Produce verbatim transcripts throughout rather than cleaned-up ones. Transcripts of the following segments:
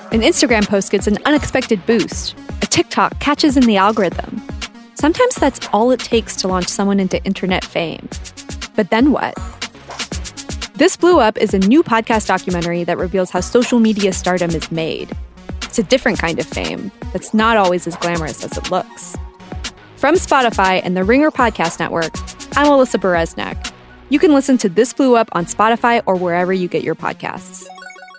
An Instagram post gets an unexpected boost. A TikTok catches in the algorithm. Sometimes that's all it takes to launch someone into internet fame. But then what? This Blew Up is a new podcast documentary that reveals how social media stardom is made. It's a different kind of fame that's not always as glamorous as it looks. From Spotify and the Ringer Podcast Network, I'm Alyssa Bereznek. You can listen to This Blew Up on Spotify or wherever you get your podcasts.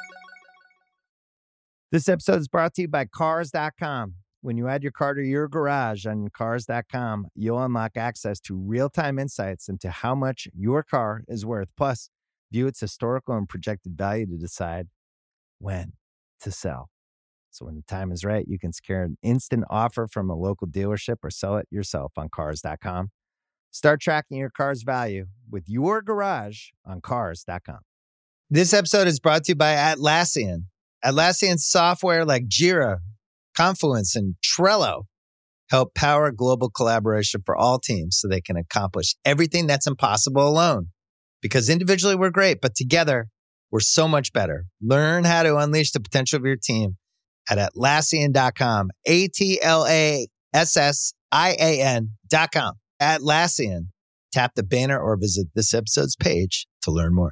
This episode is brought to you by Cars dot com. When you add your car to your garage on Cars dot com, you'll unlock access to real-time insights into how much your car is worth. Plus, view its historical and projected value to decide when to sell. So when the time is right, you can secure an instant offer from a local dealership or sell it yourself on Cars dot com. Start tracking your car's value with your garage on Cars dot com. This episode is brought to you by Atlassian. Atlassian software like Jira, Confluence, and Trello help power global collaboration for all teams so they can accomplish everything that's impossible alone. Because individually we're great, but together we're so much better. Learn how to unleash the potential of your team at Atlassian dot com. A T L A S S I A N dot com. Atlassian. Tap the banner or visit this episode's page to learn more.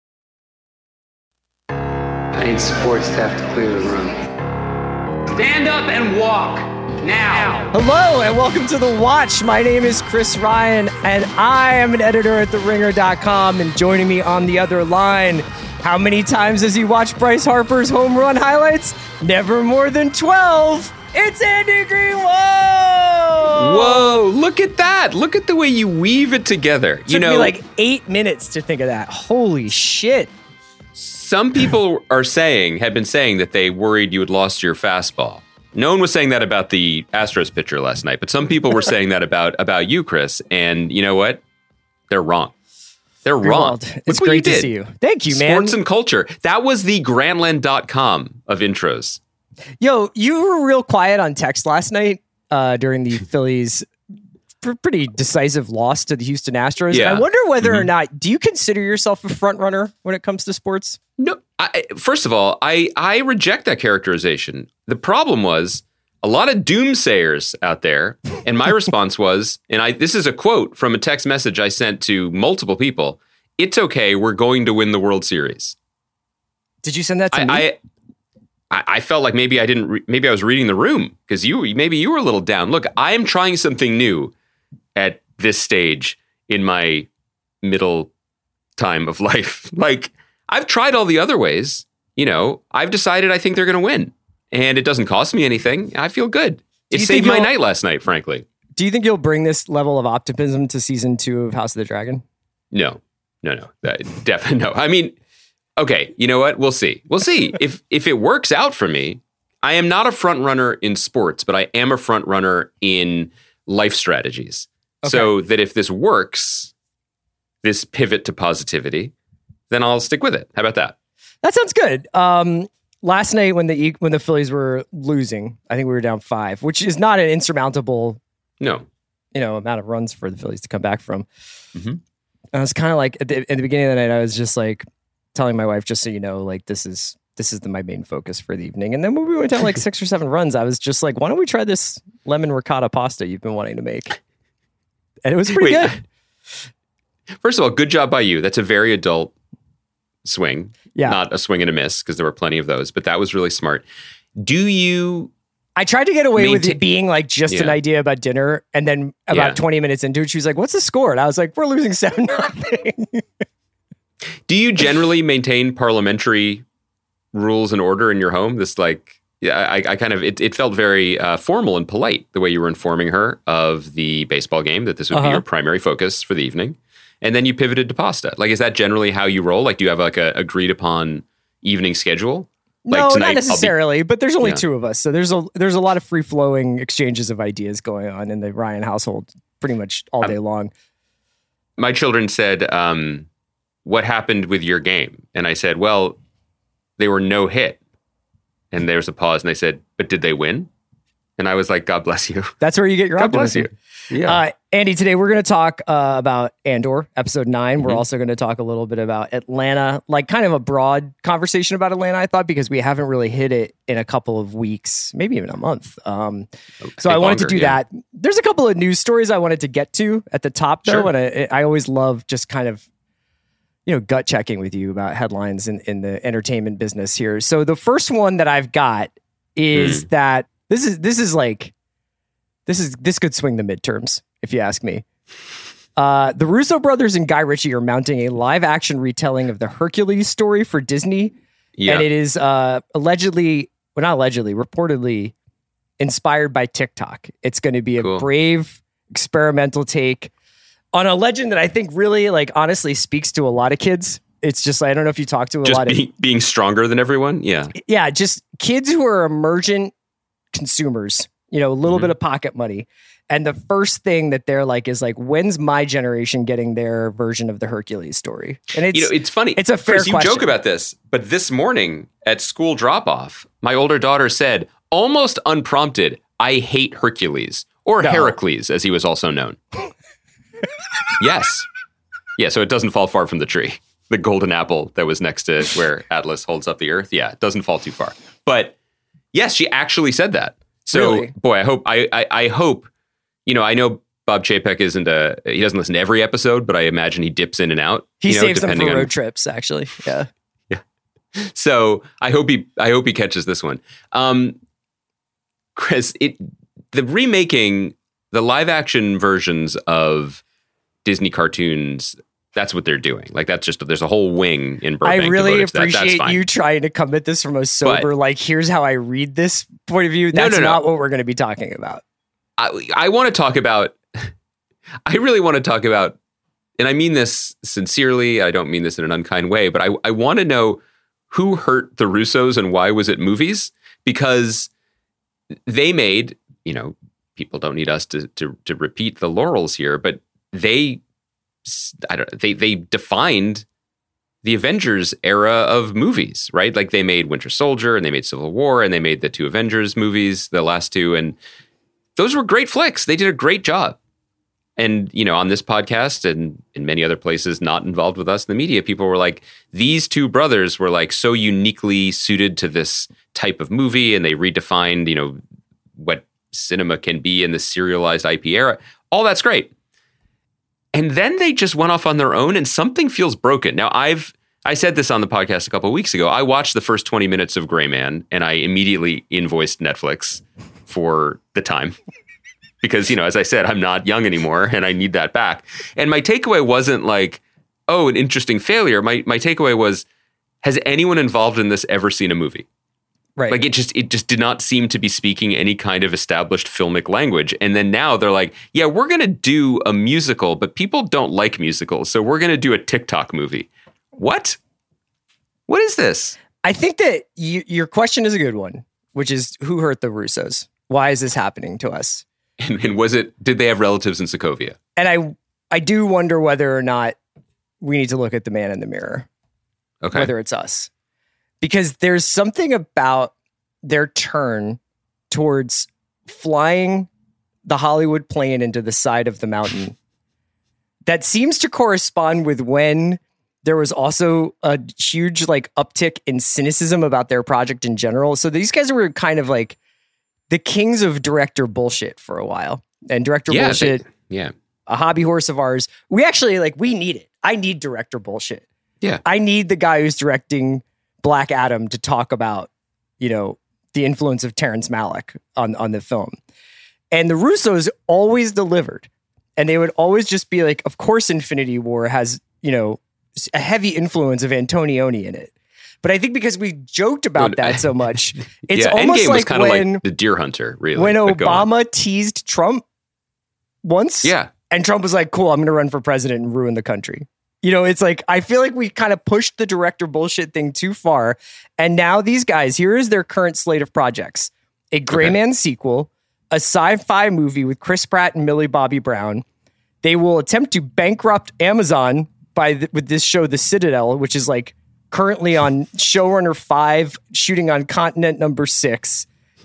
I need support staff to clear the room. Stand up and walk now. Hello and welcome to The Watch. My name is Chris Ryan and I am an editor at the ringer dot com, and joining me on the other line, how many times has he watched Bryce Harper's home run highlights? Never more than twelve. It's Andy Green. Whoa! Whoa, look at that. Look at the way you weave it together. It you took know, me like eight minutes to think of that. Holy shit. Some people are saying, had been saying that they worried you had lost your fastball. No one was saying that about the Astros pitcher last night, but some people were saying that about, about you, Chris. And you know what? They're wrong. They're You're wrong. wild. It's great to see you. Thank you, man. Sports and culture. That was the grantland dot com of intros. Yo, you were real quiet on text last night uh, during the Phillies' pr- pretty decisive loss to the Houston Astros. Yeah. And I wonder whether Mm-hmm. or not, do you consider yourself a front runner when it comes to sports? No, I, first of all, I, I reject that characterization. The problem was a lot of doomsayers out there. And my response was, and I this is a quote from a text message I sent to multiple people. It's okay. We're going to win the World Series. Did you send that to I, me? I, I felt like maybe I didn't, re- maybe I was reading the room because you, maybe you were a little down. Look, I am trying something new at this stage in my middle time of life. Like, I've tried all the other ways. You know, I've decided I think they're going to win, and it doesn't cost me anything. I feel good. It saved my night last night, frankly. Do you think you'll bring this level of optimism to season two of House of the Dragon? No, no, no, that, definitely no. I mean, okay, you know what? We'll see. We'll see if if it works out for me. I am not a front runner in sports, but I am a front runner in life strategies. Okay. So that if this works, this pivot to positivity, then I'll stick with it. How about that? That sounds good. Um, last night when the when the Phillies were losing, I think we were down five, which is not an insurmountable, no, you know, amount of runs for the Phillies to come back from. Mm-hmm. I was kind of like at the, at the beginning of the night, I was just like telling my wife, just so you know, like this is this is the, my main focus for the evening. And then when we went down like six or seven runs, I was just like, why don't we try this lemon ricotta pasta you've been wanting to make? And it was pretty Wait, good. First of all, good job by you. That's a very adult swing. Yeah. Not a swing and a miss, because there were plenty of those, but that was really smart. Do you... I tried to get away maintain- with it being like just yeah. an idea about dinner. And then about Yeah. twenty minutes into it, she was like, what's the score? And I was like, we're losing seven nothing. Do you generally maintain parliamentary rules and order in your home? This like, yeah, I, I kind of, it, it felt very uh, formal and polite the way you were informing her of the baseball game, that this would Uh-huh. be your primary focus for the evening. And then you pivoted to pasta. Like, is that generally how you roll? Like, do you have like a agreed upon evening schedule? Like No, tonight, not necessarily, I'll be, but there's only Yeah. two of us. So there's a there's a lot of free flowing exchanges of ideas going on in the Ryan household pretty much all day Um, long. my children said, um, what happened with your game? And I said, well, they were no hit. And there was a pause and they said, but did they win? And I was like, God bless you. That's where you get your God bless optimism. you. Yeah. Uh, Andy, today we're going to talk uh, about Andor, episode nine. Mm-hmm. We're also going to talk a little bit about Atlanta, like kind of a broad conversation about Atlanta, I thought, because we haven't really hit it in a couple of weeks, maybe even a month. Um, so I, I wanted longer, to do yeah. that. There's a couple of news stories I wanted to get to at the top, though. Sure. And I, I always love just kind of, you know, gut checking with you about headlines in, in the entertainment business here. So the first one that I've got is mm. that this is this is like, This is this could swing the midterms, if you ask me. Uh, the Russo brothers and Guy Ritchie are mounting a live-action retelling of the Hercules story for Disney. Yeah. And it is uh, allegedly, well, not allegedly, reportedly inspired by TikTok. It's going to be a cool. brave, experimental take on a legend that I think really, like, honestly speaks to a lot of kids. It's just, I don't know if you talk to a just lot be, of... being stronger than everyone? Yeah. Yeah, just kids who are emergent consumers. You know, a little mm-hmm. bit of pocket money. And the first thing that they're like is like, when's my generation getting their version of the Hercules story? And it's, you know, it's funny. It's a fair Chris, question. You joke about this, but this morning at school drop-off, my older daughter said, almost unprompted, I hate Hercules, or no. Heracles, as he was also known. Yes. Yeah, so it doesn't fall far from the tree. The golden apple that was next to where Atlas holds up the earth. Yeah, it doesn't fall too far. But yes, she actually said that. So, really? boy, I hope, I, I, I hope, you know, I know Bob Chapek isn't a, he doesn't listen to every episode, but I imagine he dips in and out. He you know, saves them for road on, trips, actually. Yeah. Yeah. So I hope he, I hope he catches this one. Um, Chris, it, the remaking, the live action versions of Disney cartoons, that's what they're doing. Like, that's just, there's a whole wing in Burbank. I really appreciate that. you trying to come at this from a sober, but, like, here's how I read this point of view. That's no, no, not no. what we're going to be talking about. I, I want to talk about, I really want to talk about, and I mean this sincerely, I don't mean this in an unkind way, but I, I want to know who hurt the Russos and why was it movies? Because they made, you know, people don't need us to to, to repeat the laurels here, but they, I don't they they defined the Avengers era of movies, right? Like, they made Winter Soldier and they made Civil War and they made the two Avengers movies, the last two, and those were great flicks. They did a great job. And, you know, on this podcast and in many other places not involved with us in the media, people were like, these two brothers were like so uniquely suited to this type of movie, and they redefined, you know, what cinema can be in the serialized I P era. All that's great. And then they just went off on their own, and something feels broken. Now, I've I said this on the podcast a couple of weeks ago. I watched the first twenty minutes of Gray Man, and I immediately invoiced Netflix for the time. Because, you know, as I said, I'm not young anymore, and I need that back. And my takeaway wasn't like, oh, an interesting failure. My my takeaway was, has anyone involved in this ever seen a movie? Right. Like, it just it just did not seem to be speaking any kind of established filmic language. And then now they're like, yeah, we're going to do a musical, but people don't like musicals, so we're going to do a TikTok movie. What? What is this? I think that you, your question is a good one, which is, who hurt the Russos? Why is this happening to us? And, and was it, did they have relatives in Sokovia? And I I do wonder whether or not we need to look at the man in the mirror. Okay. Whether it's us. Because there's something about their turn towards flying the Hollywood plane into the side of the mountain that seems to correspond with when there was also a huge, like, uptick in cynicism about their project in general. So these guys were kind of like the kings of director bullshit for a while. And director yeah, bullshit, they, yeah, a hobby horse of ours. We actually, like, we need it. I need director bullshit. Yeah. I need the guy who's directing Black Adam to talk about, you know, the influence of Terrence Malick on, on the film. And the Russos always delivered. And they would always just be like, of course Infinity War has, you know, a heavy influence of Antonioni in it. But I think because we joked about well, that so much, it's yeah, almost Endgame like was kind of when, like the Deer Hunter, really. when Obama teased Trump once. Yeah. And Trump was like, cool, I'm going to run for president and ruin the country. You know, it's like, I feel like we kind of pushed the director bullshit thing too far. And now these guys, here is their current slate of projects. A Gray okay. Man sequel, a sci-fi movie with Chris Pratt and Millie Bobby Brown. They will attempt to bankrupt Amazon by the, with this show, The Citadel, which is like currently on showrunner five, shooting on continent number six.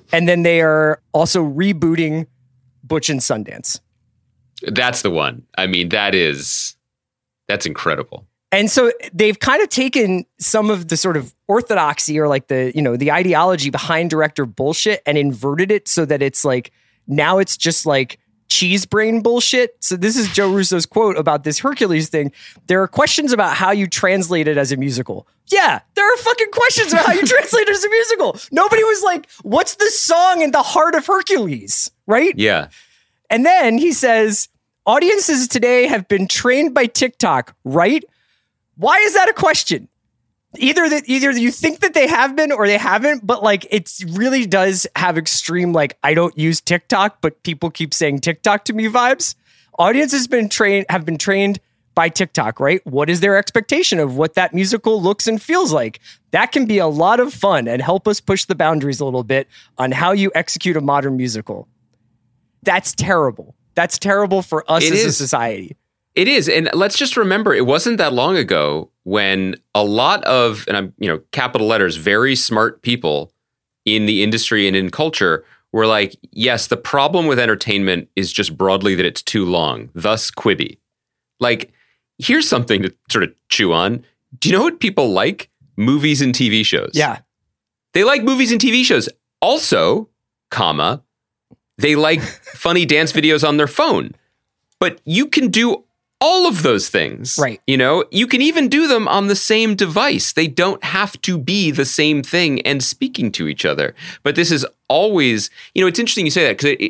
And then they are also rebooting Butch and Sundance. That's the one. I mean, that is, that's incredible. And so they've kind of taken some of the sort of orthodoxy or like the, you know, the ideology behind director bullshit and inverted it so that it's like, now it's just like cheese brain bullshit. So this is Joe Russo's quote about this Hercules thing. There are questions about how you translate it as a musical. Yeah, there are fucking questions about how you translate it as a musical. Nobody was like, what's the song in the heart of Hercules? Right? Yeah. And then he says, audiences today have been trained by TikTok, right? Why is that a question? Either that either you think that they have been or they haven't, but like it really does have extreme, like, I don't use TikTok, but people keep saying TikTok to me vibes. Audiences has been trained have been trained by TikTok, right? What is their expectation of what that musical looks and feels like? That can be a lot of fun and help us push the boundaries a little bit on how you execute a modern musical. That's terrible. That's terrible for us It as is. a society. It is. And let's just remember, it wasn't that long ago when a lot of, and I'm, you know, capital letters, very smart people in the industry and in culture were like, yes, the problem with entertainment is just broadly that it's too long, thus Quibi. Like, here's something to sort of chew on. Do you know what people like? Movies and T V shows. Yeah. They like movies and T V shows. Also, comma, they like funny dance videos on their phone. But you can do all of those things. Right. You know, you can even do them on the same device. They don't have to be the same thing and speaking to each other. But this is always, you know, it's interesting you say that because it, it,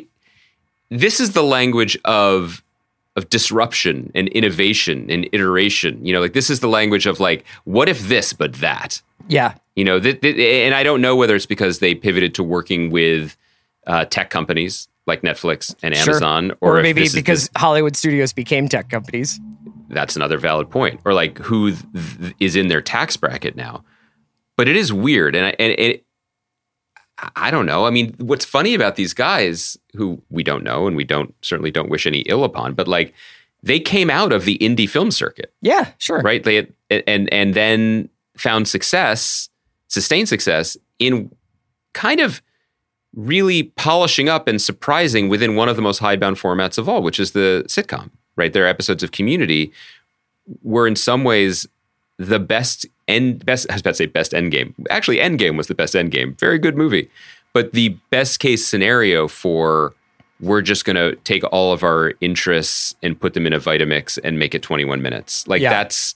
this is the language of of disruption and innovation and iteration. You know, like this is the language of like, what if this, but that? Yeah. You know, th- th- and I don't know whether it's because they pivoted to working with uh, tech companies like Netflix and Amazon, sure. or, or, or maybe if this because is Hollywood studios became tech companies. That's another valid point. Or like who th- is in their tax bracket now. But it is weird. And, I, and it, I don't know. I mean, what's funny about these guys who we don't know and we don't certainly don't wish any ill upon, but like they came out of the indie film circuit. Yeah, sure. Right. They had, and and then found success, sustained success in kind of really polishing up and surprising within one of the most hidebound formats of all, which is the sitcom, right? Their episodes of Community were in some ways the best end, best, I was about to say best Endgame. Actually, Endgame was the best Endgame. Very good movie. But the best case scenario for we're just going to take all of our interests and put them in a Vitamix and make it twenty-one minutes. Like Yeah. that's,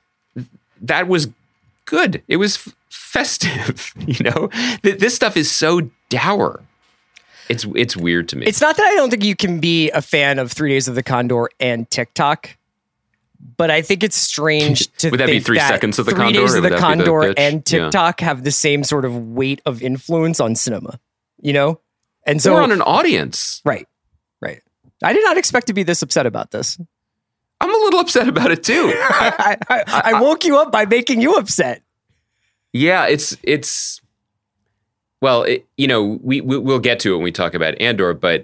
that was good. It was f- festive, you know? Th- this stuff is so dour. It's it's weird to me. It's not that I don't think you can be a fan of Three Days of the Condor and TikTok, but I think it's strange to Would that be think Three that Seconds of the Three Condor, Days or of would the that be the Condor pitch? and Yeah. TikTok have the same sort of weight of influence on cinema, you know? And so or on an audience. right, right. I did not expect to be this upset about this. I'm a little upset about it too. I, I, I woke you up by making you upset. Yeah, it's it's well, it, you know, we, we we'll get to it when we talk about Andor, but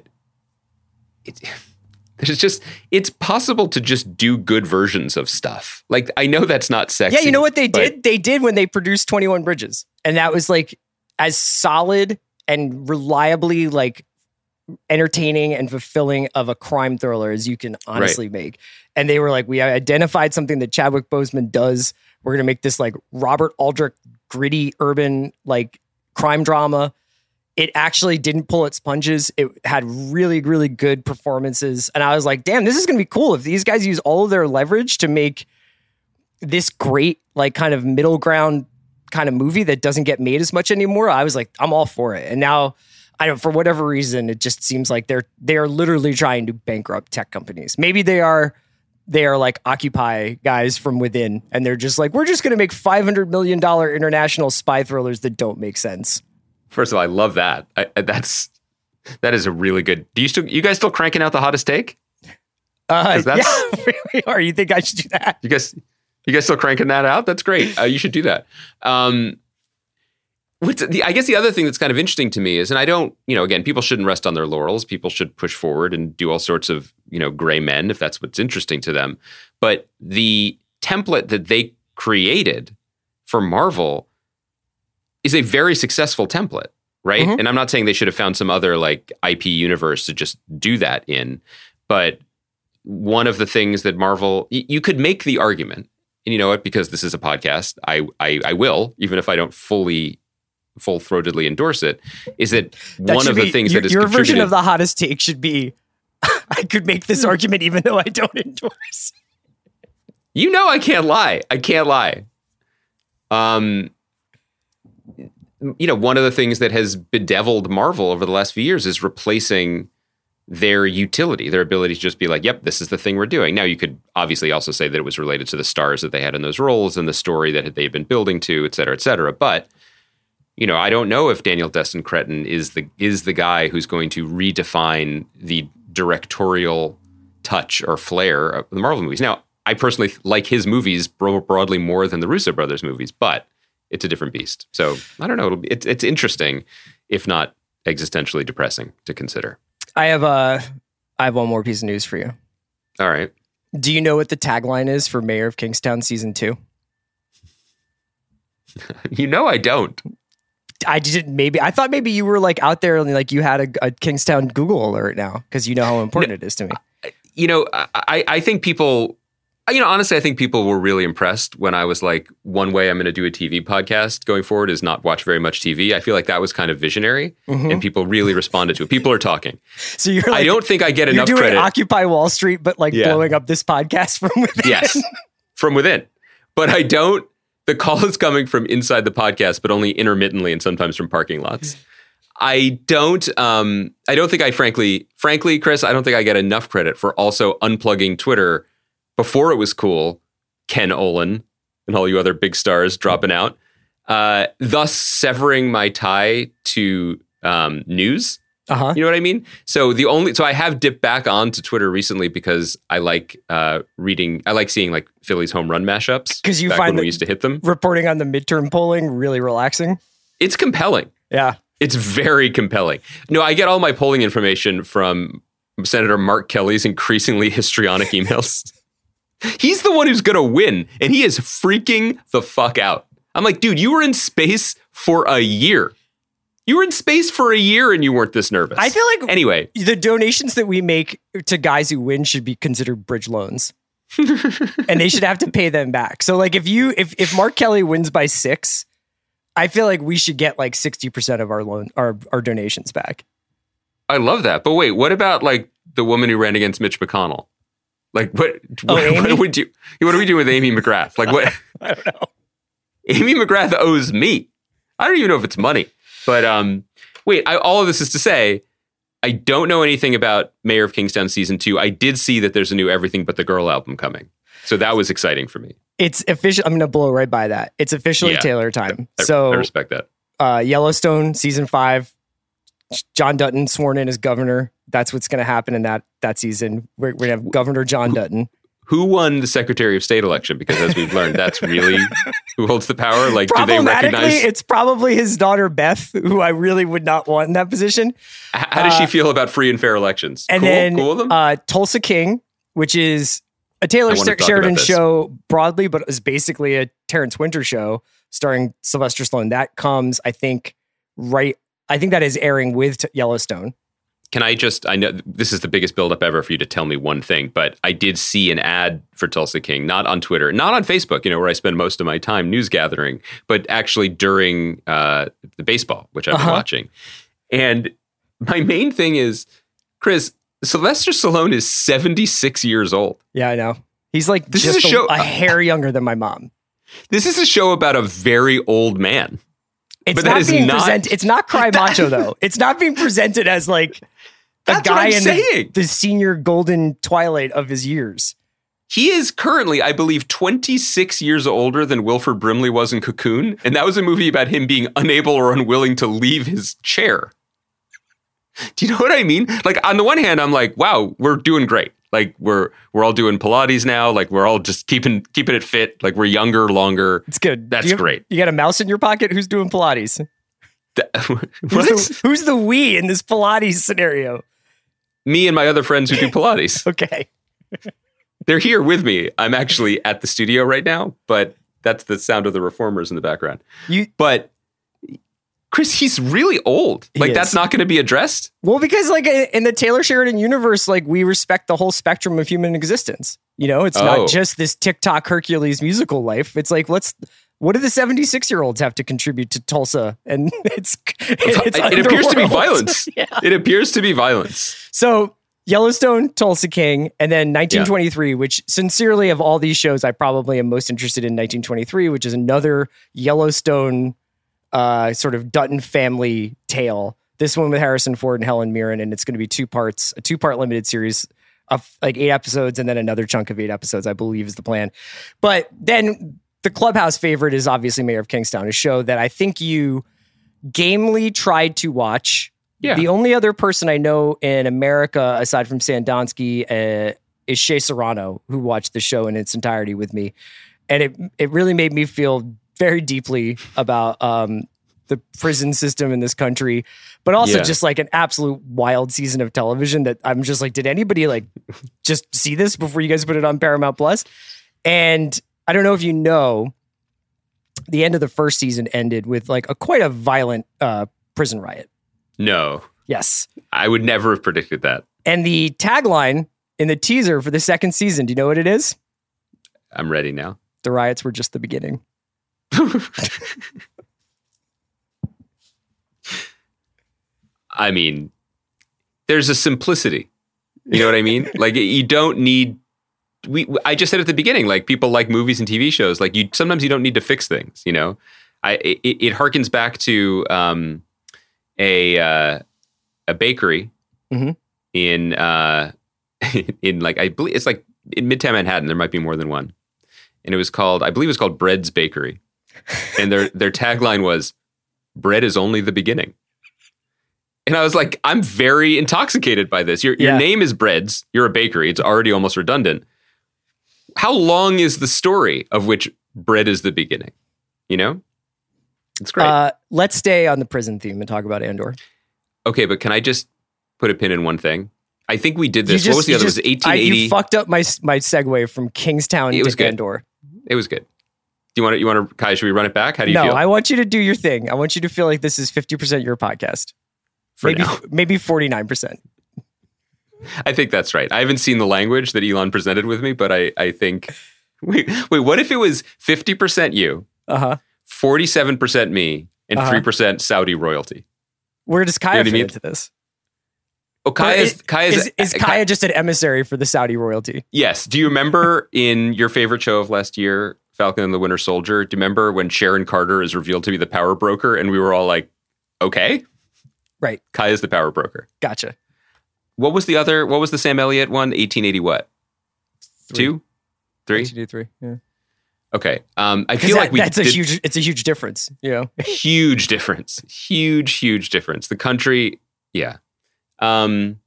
it, there's just it's possible to just do good versions of stuff. Like I know that's not sexy. Yeah, you know what they but- did? They did when they produced twenty-one Bridges. And that was like as solid and reliably like entertaining and fulfilling of a crime thriller as you can honestly make. And they were like, we identified something that Chadwick Boseman does. We're going to make this like Robert Aldrich gritty urban like crime drama. It actually didn't pull its punches. It had really, really good performances. And I was like, damn, this is going to be cool if these guys use all of their leverage to make this great, like kind of middle ground kind of movie that doesn't get made as much anymore. I was like, I'm all for it. And now I don't, for whatever reason, it just seems like they're, they are literally trying to bankrupt tech companies. Maybe they are, they are like Occupy guys from within. And they're just like, we're just going to make five hundred million dollars international spy thrillers that don't make sense. First of all, I love that. I, I- that's that is a really good. Do you still you guys still cranking out the hottest take? Uh, 'Cause that's- yeah, really are. You think I should do that? You guys you guys still cranking that out? That's great. Uh, you should do that. Um, what's the, I guess the other thing that's kind of interesting to me is, and I don't, you know, again, people shouldn't rest on their laurels. People should push forward and do all sorts of, you know, gray men if that's what's interesting to them. But the template that they created for Marvel is a very successful template. right? Mhm. And I'm not saying they should have found some other like I P universe to just do that in, but one of the things that Marvel, y- you could make the argument, and you know what, because this is a podcast, I, I, I will, even if I don't fully, full-throatedly endorse it, is that, That one should of the be- things your, that is your version contributed- of the hottest take should be, I could make this argument even though I don't endorse. You know, I can't lie. I can't lie. Um, you know, one of the things that has bedeviled Marvel over the last few years is replacing their utility, their ability to just be like, yep, this is the thing we're doing. Now, you could obviously also say that it was related to the stars that they had in those roles and the story that they've been building to, et cetera, et cetera. But, you know, I don't know if Daniel Destin Cretton is the is the guy who's going to redefine the directorial touch or flair of the Marvel movies. Now, I personally like his movies bro- broadly more than the Russo brothers movies, but it's a different beast. So I don't know. It'll be, it's it's interesting, if not existentially depressing to consider. I have a, I have one more piece of news for you. All right. Do you know what the tagline is for Mayor of Kingstown season two? You know I don't. I didn't. Maybe I thought maybe you were like out there and like you had a, a Kingstown Google alert now because you know how important it is to me. You know, I, I think people, you know, honestly, I think people were really impressed when I was like, one way I'm going to do a T V podcast going forward is not watch very much T V. I feel like that was kind of visionary Mhm. and people really responded to it. People are talking. So you're like, I don't think I get you're enough doing credit. Occupy Wall Street, but like Yeah. blowing up this podcast from within. Yes, from within. But I don't, the call is coming from inside the podcast, but only intermittently and sometimes from parking lots. I don't, um, I don't think I frankly, frankly, Chris, I don't think I get enough credit for also unplugging Twitter before it was cool. Ken Olin and all you other big stars dropping out, uh, thus severing my tie to um, news. Uh-huh. You know what I mean? So the only so I have dipped back onto Twitter recently because I like uh, reading. I like seeing like Phillies home run mashups 'Cause you back find when that- we used to hit them. Reporting on the midterm polling really relaxing. It's compelling. Yeah. It's very compelling. No, I get all my polling information from Senator Mark Kelly's increasingly histrionic emails. He's the one who's going to win, and he is freaking the fuck out. I'm like, dude, you were in space for a year. You were in space for a year and you weren't this nervous. I feel like Anyway, the donations that we make to guys who win should be considered bridge loans. And they should have to pay them back. So like if you if if Mark Kelly wins by six, I feel like we should get like sixty percent of our loan our, our donations back. I love that. But wait, what about like the woman who ran against Mitch McConnell? Like what? Oh, what, Amy? what would you? What do we do with Amy McGrath? Like what? I don't know. Amy McGrath owes me. I don't even know if it's money. But um, wait, I, all of this is to say, I don't know anything about Mayor of Kingstown season two. I did see that there's a new Everything But the Girl album coming, so that was exciting for me. It's official. I'm going to blow right by that. It's officially Yeah. Taylor time. I, so I respect that. uh, Yellowstone season five, John Dutton sworn in as governor. That's what's going to happen in that that season. We're, we're going to have Governor John Dutton. Who won the Secretary of State election? Because as we've learned, that's really who holds the power. Like, do they Problematically, recognize? it's probably his daughter Beth, who I really would not want in that position. H- How does she uh, feel about free and fair elections? And cool, then cool with them? uh, Tulsa King, which is a Taylor I wanna talk Sheridan about this. show broadly, but is basically a Terrence Winter show starring Sylvester Stallone. That comes, I think, right. I think that is airing with t- Yellowstone. Can I just, I know this is the biggest buildup ever for you to tell me one thing, but I did see an ad for Tulsa King, not on Twitter, not on Facebook, you know, where I spend most of my time news gathering, but actually during uh, the baseball, which I've been Uh-huh. watching. And my main thing is, Chris, Sylvester Stallone is seventy-six years old. Yeah, I know. He's like This is just a a, show- a hair younger than my mom. This is a show about a very old man. It's But that not is being not- presented. It's not Cry Macho though. It's not being presented as like a That's what guy I'm in saying. the, the senior golden twilight of his years. He is currently, I believe, twenty-six years older than Wilford Brimley was in Cocoon. And that was a movie about him being unable or unwilling to leave his chair. Do you know what I mean? Like, on the one hand, I'm like, wow, we're doing great. Like, we're we're all doing Pilates now. Like, we're all just keeping keeping it fit. Like, we're younger, longer. It's good. That's Do you have- great. You got a mouse in your pocket? Who's doing Pilates? Th- Who's what? the, who's the we in this Pilates scenario? Me and my other friends who do Pilates. Okay. They're here with me. I'm actually at the studio right now, but that's the sound of the reformers in the background. You But Chris, he's really old. He Like, is. that's not going to be addressed? Well, because like in the Taylor Sheridan universe, like we respect the whole spectrum of human existence. You know, it's Oh. not just this TikTok Hercules musical life. It's like, let's, what do the seventy-six year olds have to contribute to Tulsa? And it's, it's it appears to be underworld. violence. Yeah. It appears to be violence. So Yellowstone, Tulsa King, and then nineteen twenty-three, which sincerely of all these shows, I probably am most interested in nineteen twenty-three, which is another Yellowstone uh, sort of Dutton family tale. This one with Harrison Ford and Helen Mirren, and it's going to be two parts, a two-part limited series of like eight episodes, and then another chunk of eight episodes, I believe is the plan. But then the Clubhouse favorite is obviously Mayor of Kingstown, a show that I think you gamely tried to watch. Yeah. The only other person I know in America, aside from Sandonsky, uh, is Shea Serrano, who watched the show in its entirety with me. And it it really made me feel very deeply about um, the prison system in this country, but also Yeah. just like an absolute wild season of television that I'm just like, did anybody like just see this before you guys put it on Paramount Plus? And I don't know if you know, the end of the first season ended with like a quite a violent uh, prison riot. No, Yes. I would never have predicted that. And the tagline in the teaser for the second season, do you know what it is? I'm ready now. The riots were just the beginning. I mean, there's a simplicity. You know what I mean? Like, you don't need. We. I just said at the beginning, like, people like movies and T V shows. Like, you sometimes you don't need to fix things. You know, I it, it harkens back to um, a uh, a bakery Mhm. in uh, in like I believe it's like in Midtown Manhattan. There might be more than one, and it was called I believe it was called Bread's Bakery, and their their tagline was "Bread is only the beginning." And I was like, I'm very intoxicated by this. Your your Yeah. name is Breads. You're a bakery. It's already almost redundant. How long is the story of which bread is the beginning? You know? It's great. Uh, let's stay on the prison theme and talk about Andor. Okay, but can I just put a pin in one thing? I think we did this. You what was the you other? just- was it eighteen I, eighty? you fucked up my my segue from Kingstown It to was good. Andor. It was good. Do you want to, you want to, Kai, should we run it back? How do you No, feel? I want you to do your thing. I want you to feel like this is fifty percent your podcast. For maybe now. maybe forty-nine percent. I think that's right. I haven't seen the language that Elon presented with me, but I, I think, wait, wait, what if it was fifty percent you, Uh-huh. forty-seven percent me, and Uh-huh. three percent Saudi royalty? Where does Kaya You know what I fit mean? into this? Oh, Kaya is, is, Kaya is, is, is Kaya just an emissary for the Saudi royalty? Yes. Do you remember in your favorite show of last year, Falcon and the Winter Soldier, do you remember when Sharon Carter is revealed to be the power broker and we were all like, okay, Right. Kaya's the power broker. Gotcha. What was the other, what was the Sam Elliott one? eighteen eighty what? Three. Two? Three? Two, three. Yeah. Okay. Um, I 'Cause feel that- like we that's a did huge. It's a huge difference. You know. huge difference. Huge, huge difference. The country, yeah. Um,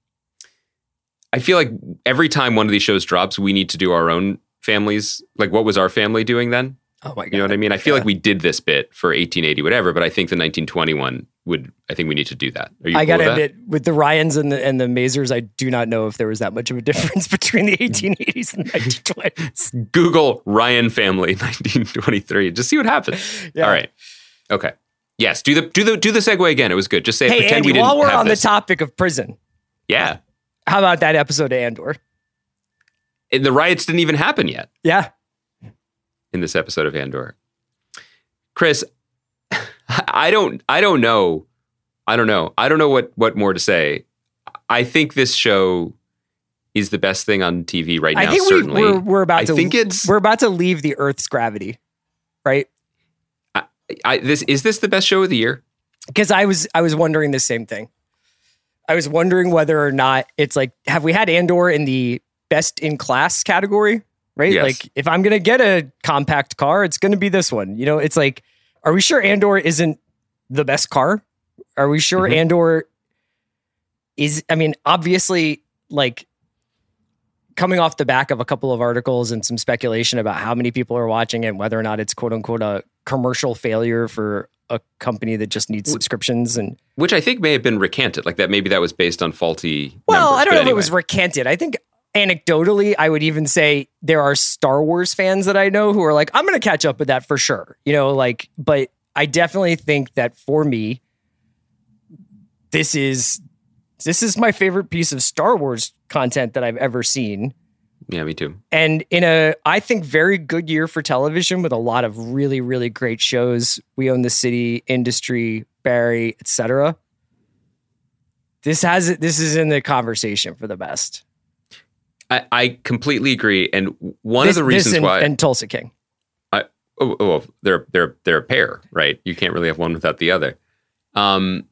I feel like every time one of these shows drops, we need to do our own families. Like, what was our family doing then? Oh my god. You know what I mean? I feel Yeah. like we did this bit for eighteen eighty, whatever, but I think the nineteen twenty-one would, I think we need to do that. Are you I cool gotta with that? admit, with the Ryans and the and the Mazers, I do not know if there was that much of a difference between the eighteen eighties and the nineteen twenties. Google Ryan family nineteen twenty-three. Just see what happens. Yeah. All right. Okay. Yes. Do the do the do the segue again. It was good. Just say Hey, pretend Andy, we didn't while we're have on this. the topic of prison, Yeah. how about that episode of Andor? And the riots didn't even happen yet Yeah. in this episode of Andor. Chris, I don't I don't know. I don't know. I don't know what what more to say. I think this show is the best thing on T V right now. I think we, certainly. we're we're about I to. think it's- we're about to leave the Earth's gravity, right? I, this is this the best show of the year? Because I was I was wondering the same thing. I was wondering whether or not it's like, have we had Andor in the best in class category? Right? Yes. Like, if I'm gonna get a compact car, it's gonna be this one. You know, it's like, are we sure Andor isn't the best car? Are we sure Mhm. Andor is? I mean, obviously, like, coming off the back of a couple of articles and some speculation about how many people are watching it, and whether or not it's quote unquote a commercial failure for a company that just needs subscriptions. And Which I think may have been recanted. Like that maybe that was based on faulty well, numbers, I don't but know if anyway. it was recanted. I think anecdotally, I would even say there are Star Wars fans that I know who are like, I'm going to catch up with that for sure. You know, like, but I definitely think that for me, this is this is my favorite piece of Star Wars content that I've ever seen. Yeah, me too. And in a, I think, very good year for television with a lot of really, really great shows. We Own the City, Industry, Barry, et cetera. This has this is in the conversation for the best. I, I completely agree. And one this, of the reasons and, why and Tulsa King. I oh, oh they're they're they're a pair, right? You can't really have one without the other. Um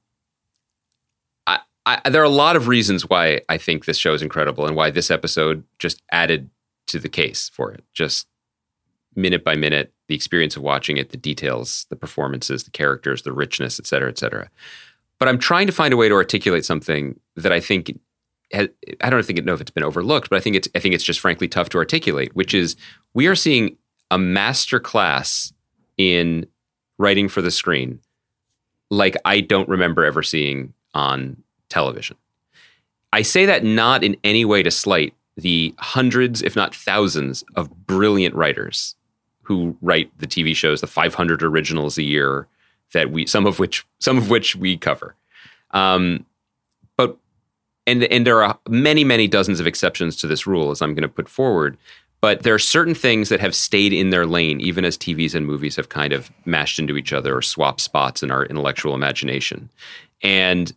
I, there are a lot of reasons why I think this show is incredible and why this episode just added to the case for it. Just minute by minute, the experience of watching it, the details, the performances, the characters, the richness, et cetera, et cetera. But I'm trying to find a way to articulate something that I think has, I don't think know if it's been overlooked, but I think it's I think it's just frankly tough to articulate, which is we are seeing a master class in writing for the screen like I don't remember ever seeing on television. I say that not in any way to slight the hundreds, if not thousands, of brilliant writers who write the T V shows, the five hundred originals a year that we, some of which, some of which we cover. Um, but and and there are many, many dozens of exceptions to this rule, as I'm going to put forward. But there are certain things that have stayed in their lane, even as T Vs and movies have kind of mashed into each other or swapped spots in our intellectual imagination, and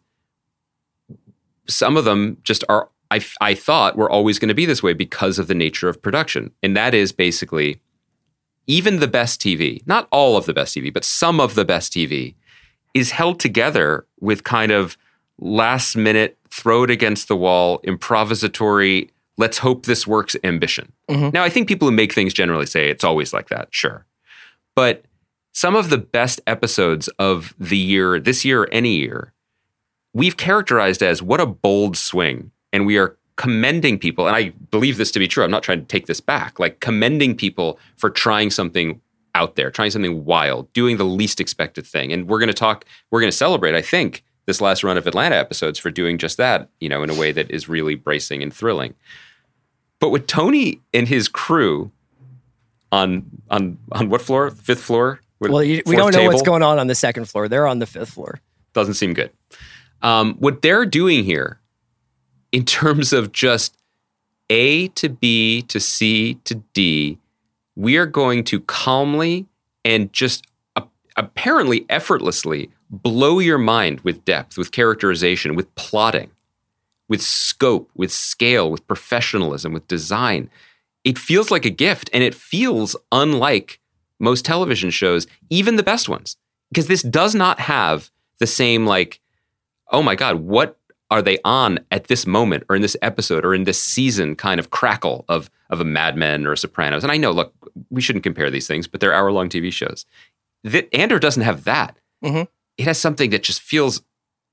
some of them just are, I, I thought, were always going to be this way because of the nature of production. And that is basically even the best T V, not all of the best T V, but some of the best T V is held together with kind of last minute, throw it against the wall, improvisatory, let's hope this works ambition. Mm-hmm. Now, I think people who make things generally say it's always like that, sure. But some of the best episodes of the year, this year or any year, we've characterized as what a bold swing, and we are commending people, and I believe this to be true. I'm not trying to take this back, like commending people for trying something out there, trying something wild, doing the least expected thing. And we're going to talk, we're going to celebrate, I think, this last run of Atlanta episodes for doing just that, you know, in a way that is really bracing and thrilling. But with Tony and his crew on on on what floor? Fifth floor? Well, you, we don't know table? What's going on on the second floor. They're on the fifth floor. Doesn't seem good. Um, what they're doing here in terms of just A to B to C to D, we are going to calmly and just uh, apparently effortlessly blow your mind with depth, with characterization, with plotting, with scope, with scale, with professionalism, with design. It feels like a gift, and it feels unlike most television shows, even the best ones, because this does not have the same like, oh my God, what are they on at this moment or in this episode or in this season kind of crackle of, of a Mad Men or a Sopranos. And I know, look, we shouldn't compare these things, but they're hour-long T V shows. The, Andor doesn't have that. Mm-hmm. It has something that just feels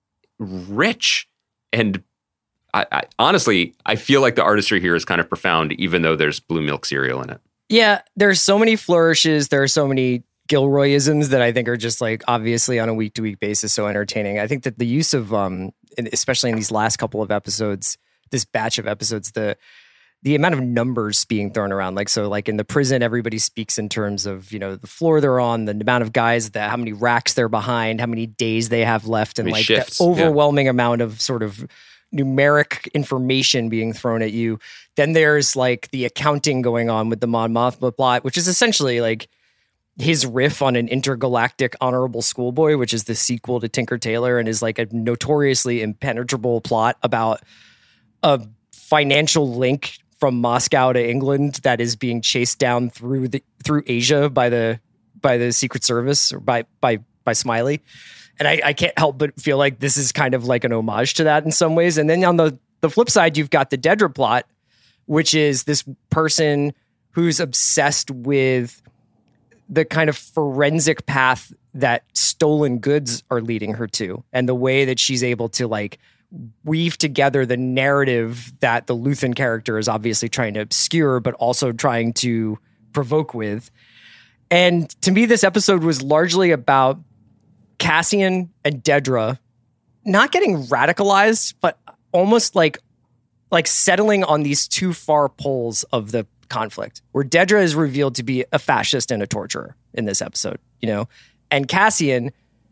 rich. And I, I, honestly, I feel like the artistry here is kind of profound, even though there's blue milk cereal in it. Yeah, there's so many flourishes. There are so many Gilroyisms that I think are just like obviously on a week to week basis so entertaining. I think that the use of um especially in these last couple of episodes, this batch of episodes, the the amount of numbers being thrown around, like so like in the prison, everybody speaks in terms of, you know, the floor they're on, the amount of guys, that how many racks they're behind, how many days they have left, and like shifts, that overwhelming yeah. amount of sort of numeric information being thrown at you. Then there's like the accounting going on with the Mon Mothma plot, which is essentially like his riff on an intergalactic honorable schoolboy, which is the sequel to Tinker Tailor and is like a notoriously impenetrable plot about a financial link from Moscow to England that is being chased down through the through Asia by the by the Secret Service or by by by Smiley. And I, I can't help but feel like this is kind of like an homage to that in some ways. And then on the, the flip side, you've got the Dedra plot, which is this person who's obsessed with the kind of forensic path that stolen goods are leading her to, and the way that she's able to like weave together the narrative that the Luthen character is obviously trying to obscure, but also trying to provoke with. And to me, this episode was largely about Cassian and Dedra not getting radicalized, but almost like like settling on these two far poles of the conflict, where Dedra is revealed to be a fascist and a torturer in this episode, you know, and Cassian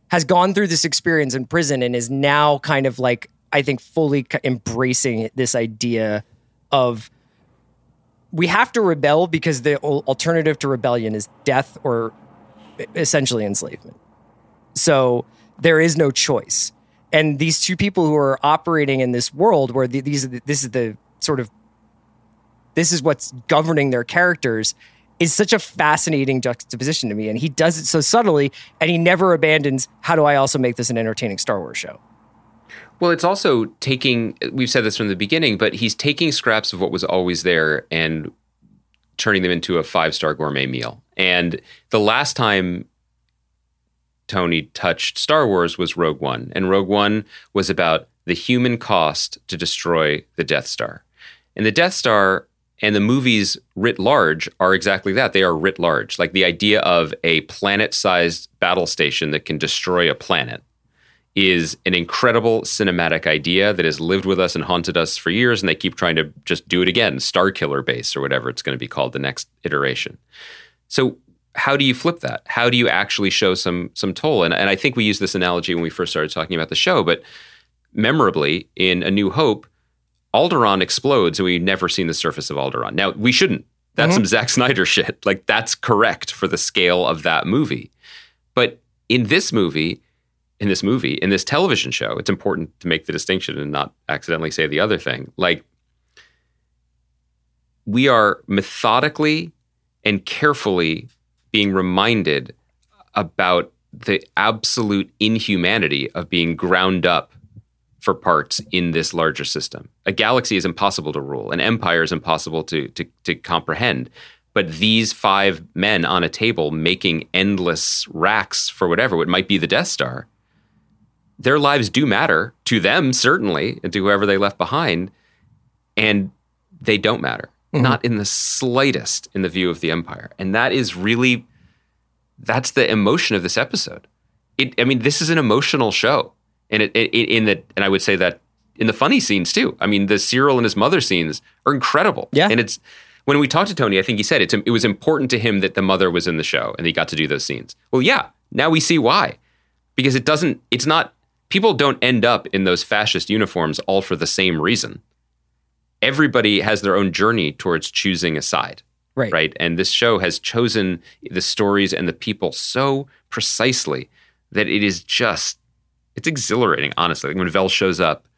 has gone through this experience in prison and is now kind of like, I think, fully embracing this idea of we have to rebel because the alternative to rebellion is death or essentially enslavement. So there is no choice. And these two people who are operating in this world where the, these, this is the sort of, this is what's governing their characters, is such a fascinating juxtaposition to me. And he does it so subtly, and he never abandons, how do I also make this an entertaining Star Wars show? Well, it's also taking, we've said this from the beginning, but he's taking scraps of what was always there and turning them into a five-star gourmet meal. And the last time Tony touched Star Wars was Rogue One. And Rogue One was about the human cost to destroy the Death Star. And the Death Star and the movies writ large are exactly that. They are writ large. Like the idea of a planet-sized battle station that can destroy a planet is an incredible cinematic idea that has lived with us and haunted us for years, and they keep trying to just do it again, Star Killer Base or whatever it's going to be called, the next iteration. So how do you flip that? How do you actually show some some toll? And, and I think we used this analogy when we first started talking about the show, but memorably in A New Hope, Alderaan explodes and we've never seen the surface of Alderaan. Now, we shouldn't. That's mm-hmm. some Zack Snyder shit. Like, that's correct for the scale of that movie. But in this movie, in this movie, in this television show, it's important to make the distinction and not accidentally say the other thing. Like, we are methodically and carefully being reminded about the absolute inhumanity of being ground up for parts in this larger system. A galaxy is impossible to rule. An empire is impossible to, to, to comprehend. But these five men on a table making endless racks for whatever, it might be the Death Star, their lives do matter to them, certainly, and to whoever they left behind. And they don't matter. Mm-hmm. Not in the slightest in the view of the Empire. And that is really, that's the emotion of this episode. It, I mean, this is an emotional show. And it, it, in the, and I would say that in the funny scenes too. I mean, the Cyril and his mother scenes are incredible. Yeah. And it's, when we talked to Tony, I think he said it's, it was important to him that the mother was in the show and he got to do those scenes. Well, yeah, now we see why. Because it doesn't, it's not, people don't end up in those fascist uniforms all for the same reason. Everybody has their own journey towards choosing a side. Right. Right. And this show has chosen the stories and the people so precisely that it is just, it's exhilarating, honestly. Like when Vel shows up,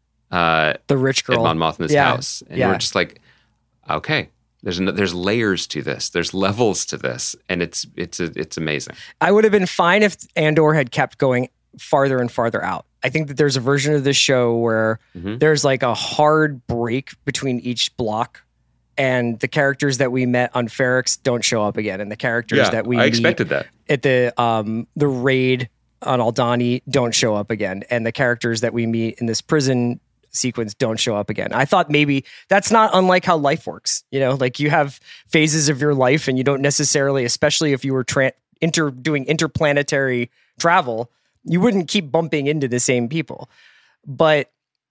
uh, the rich girl at Mon Mothma's yeah. house, and yeah. we're just like, okay, there's no, there's layers to this, there's levels to this, and it's it's a, it's amazing. I would have been fine if Andor had kept going farther and farther out. I think that there's a version of this show where mm-hmm. there's like a hard break between each block, and the characters that we met on Ferrix don't show up again, and the characters yeah, that we I expected that at the um the raid on Aldhani don't show up again, and the characters that we meet in this prison sequence don't show up again. I thought maybe that's not unlike how life works. You know, like you have phases of your life, and you don't necessarily, especially if you were tra- inter doing interplanetary travel, you wouldn't keep bumping into the same people. But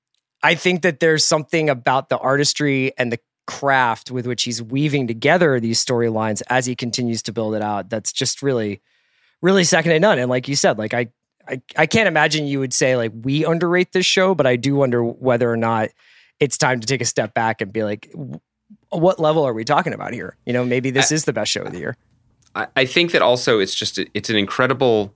I think that there's something about the artistry and the craft with which he's weaving together these storylines as he continues to build it out that's just really, really second to none. And like you said, like I, I, I can't imagine you would say like we underrate this show, but I do wonder whether or not it's time to take a step back and be like, what level are we talking about here? You know, maybe this I, is the best show of the year. I, I think that also it's just, it's an incredible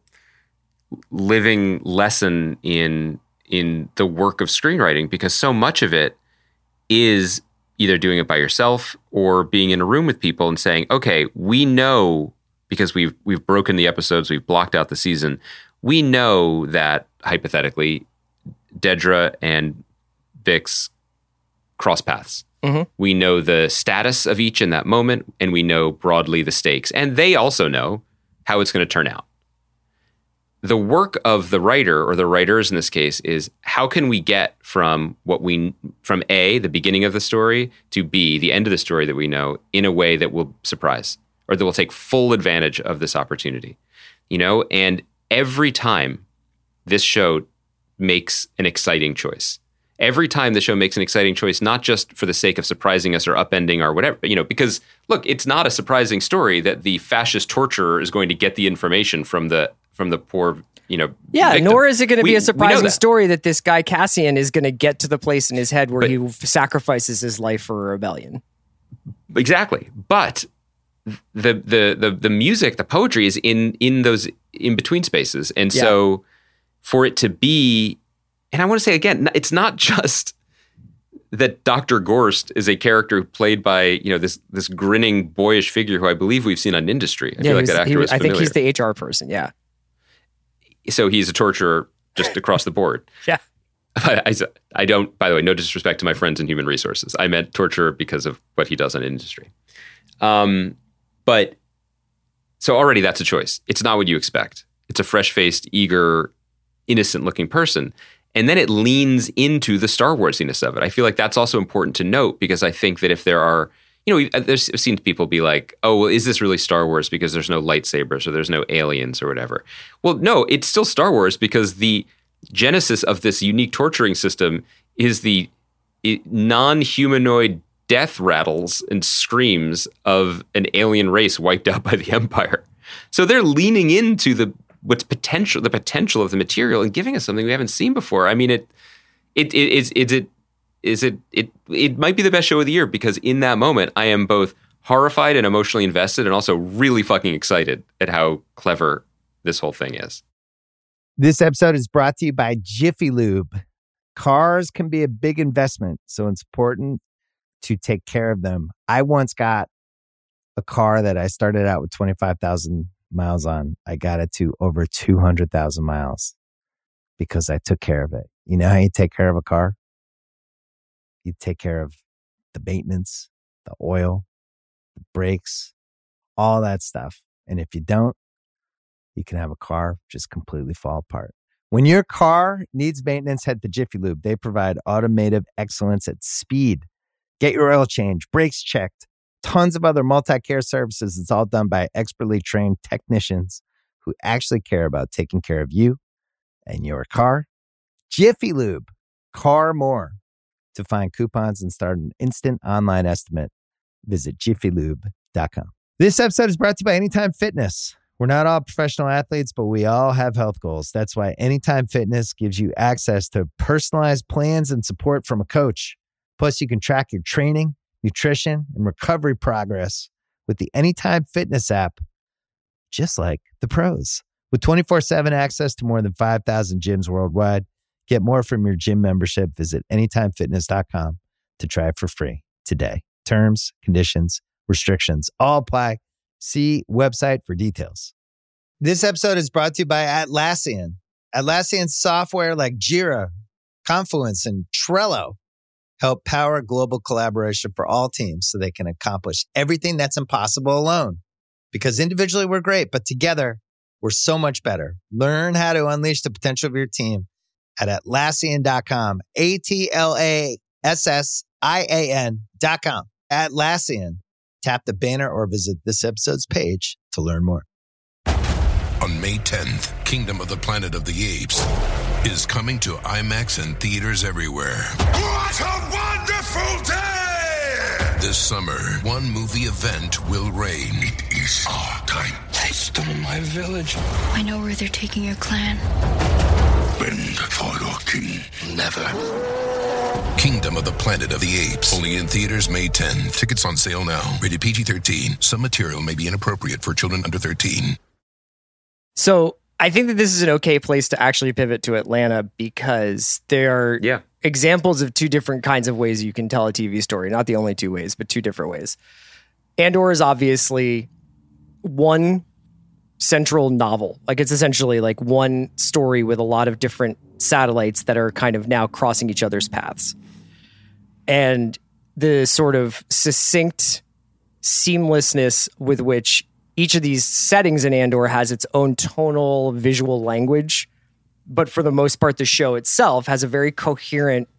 living lesson in, in the work of screenwriting, because so much of it is either doing it by yourself or being in a room with people and saying, okay, we know, because we've, we've broken the episodes, we've blocked out the season. We know that, hypothetically, Dedra and Bix cross paths. Mm-hmm. We know the status of each in that moment, and we know broadly the stakes. And they also know how it's going to turn out. The work of the writer, or the writers in this case, is how can we get from what we, from A, the beginning of the story, to B, the end of the story that we know, in a way that will surprise, or that will take full advantage of this opportunity. You know, and every time this show makes an exciting choice, every time the show makes an exciting choice, not just for the sake of surprising us or upending or whatever, you know, because look, it's not a surprising story that the fascist torturer is going to get the information from the from the poor you know, yeah, victim. nor is it going to We- be we a know surprising that. story that this guy Cassian is going to get to the place in his head where But- he sacrifices his life for a rebellion. Exactly. But the the the the music, the poetry is in in those in between spaces. And Yeah. so for it to be, and I want to say again, it's not just that Doctor Gorst is a character played by, you know, this this grinning boyish figure who I believe we've seen on Industry. I Yeah, feel like he was- that he actor was- was I familiar. think he's the H R person. Yeah. So he's a torturer just across the board. Yeah. I, I, I don't, by the way, no disrespect to my friends in human resources. I meant torturer because of what he does on Industry. Um, but so already that's a choice. It's not what you expect. It's a fresh-faced, eager, innocent-looking person. And then it leans into the Star Warsiness of it. I feel like that's also important to note because I think that if there are, you know, there's I've seen people be like, oh, well, is this really Star Wars because there's no lightsabers or there's no aliens or whatever? Well, no, it's still Star Wars because the genesis of this unique torturing system is the i- non-humanoid death rattles and screams of an alien race wiped out by the Empire. So they're leaning into the what's potential, the potential of the material, and giving us something we haven't seen before. I mean, it, it, it is, is it, is it, it, it might be the best show of the year because in that moment, I am both horrified and emotionally invested, and also really fucking excited at how clever this whole thing is. This episode is brought to you by Jiffy Lube. Cars can be a big investment, so it's important to take care of them. I once got a car that I started out with twenty-five thousand miles on. I got it to over two hundred thousand miles because I took care of it. You know how you take care of a car? You take care of the maintenance, the oil, the brakes, all that stuff. And if you don't, you can have a car just completely fall apart. When your car needs maintenance, head to Jiffy Lube. They provide automotive excellence at speed. Get your oil change, brakes checked, tons of other multi-care services. It's all done by expertly trained technicians who actually care about taking care of you and your car. Jiffy Lube, car more. To find coupons and start an instant online estimate, visit jiffy lube dot com. This episode is brought to you by Anytime Fitness. We're not all professional athletes, but we all have health goals. That's why Anytime Fitness gives you access to personalized plans and support from a coach. Plus, you can track your training, nutrition, and recovery progress with the Anytime Fitness app, just like the pros. With twenty-four seven access to more than five thousand gyms worldwide, get more from your gym membership. Visit anytime fitness dot com to try it for free today. Terms, conditions, restrictions all apply. See website for details. This episode is brought to you by Atlassian. Atlassian software like Jira, Confluence, and Trello help power global collaboration for all teams so they can accomplish everything that's impossible alone. Because individually we're great, but together we're so much better. Learn how to unleash the potential of your team at Atlassian dot com. A T L A S S I A N dot com. Atlassian. Tap the banner or visit this episode's page to learn more. On May tenth, Kingdom of the Planet of the Apes is coming to IMAX and theaters everywhere. What a wonderful day! This summer, one movie event will reign. It is our time. They stole my village. I know where they're taking your clan. Bend for your king. Never. Kingdom of the Planet of the Apes. Only in theaters May tenth. Tickets on sale now. Rated P G thirteen. Some material may be inappropriate for children under thirteen. So I think that this is an okay place to actually pivot to Atlanta because there are Yeah. examples of two different kinds of ways you can tell a T V story. Not the only two ways, but two different ways. Andor is obviously one central novel. Like it's essentially like one story with a lot of different satellites that are kind of now crossing each other's paths. And the sort of succinct seamlessness with which each of these settings in Andor has its own tonal visual language, but for the most part, the show itself has a very coherent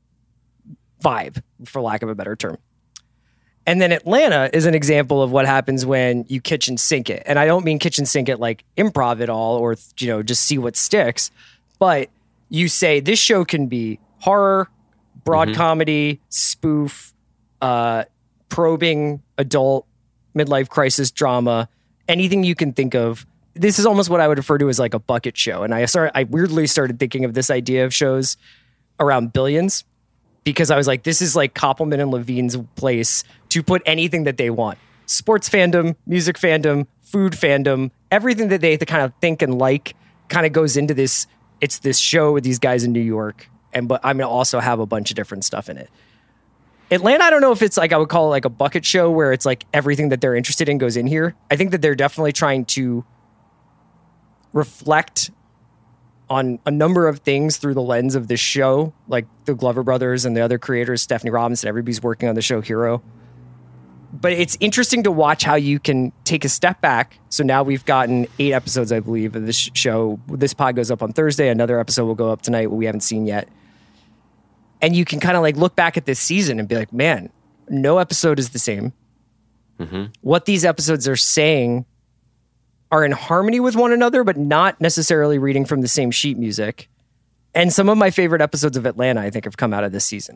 vibe, for lack of a better term. And then Atlanta is an example of what happens when you kitchen sink it. And I don't mean kitchen sink it like improv at all or, you know, just see what sticks, but you say this show can be horror, broad Mm-hmm. comedy, spoof, uh, probing adult midlife crisis drama, anything you can think of, this is almost what I would refer to as like a bucket show. And I started, I weirdly started thinking of this idea of shows around Billions, because I was like, this is like Koppelman and Levine's place to put anything that they want. Sports fandom, music fandom, food fandom, everything that they kind of think and like kind of goes into this. It's this show with these guys in New York. And but I'm going to also have a bunch of different stuff in it. Atlanta, I don't know if it's like, I would call it like a bucket show where it's like everything that they're interested in goes in here. I think that they're definitely trying to reflect on a number of things through the lens of this show, like the Glover brothers and the other creators, Stephanie Robinson, everybody's working on the show Hero. But it's interesting to watch how you can take a step back. So now we've gotten eight episodes, I believe, of this show. This pod goes up on Thursday. Another episode will go up tonight, what we haven't seen yet. And you can kind of like look back at this season and be like, man, no episode is the same. Mm-hmm. What these episodes are saying are in harmony with one another, but not necessarily reading from the same sheet music. And some of my favorite episodes of Atlanta, I think, have come out of this season.